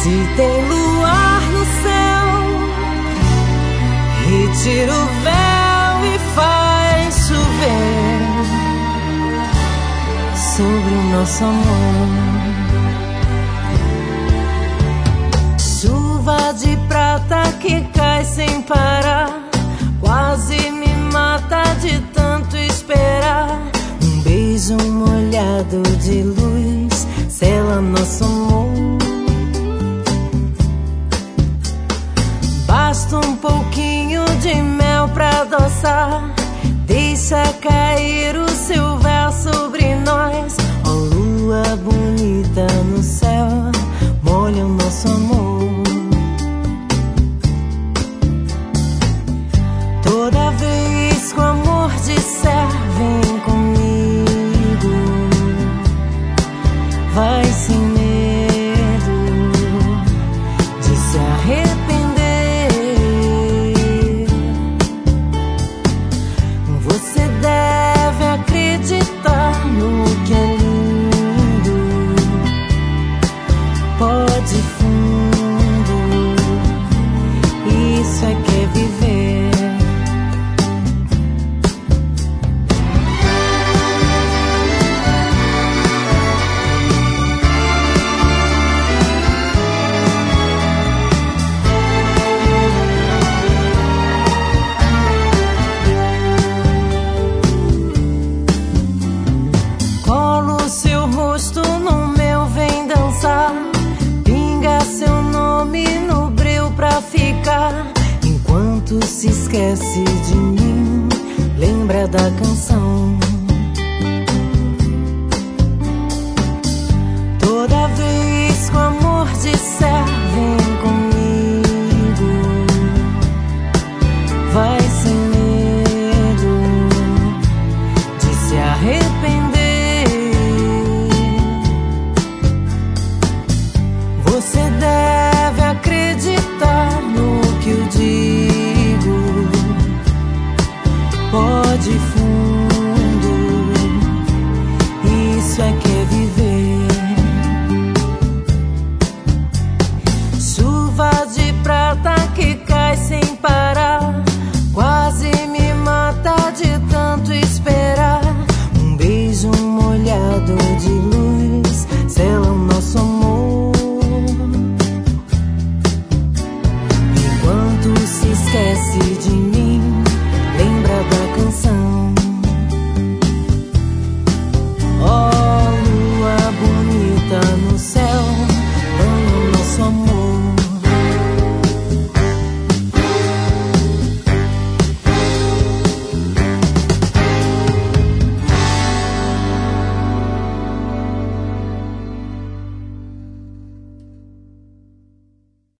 Se tem luar no céu, retira o véu e faz chover sobre o nosso amor. Chuva de prata que cai sem parar, quase me mata de tanto esperar. Um beijo molhado de luz sela nosso amor. Basta um pouquinho de mel pra adoçar, deixa cair o seu véu sobre nós. Ó lua bonita no céu, molha o nosso amor. Toda vez que o amor disser vem comigo, vai sem medo de se arrepender. Você deve acreditar no que é lindo, pode fundo, isso é que é viver. Enquanto se esquece de mim, lembra da canção.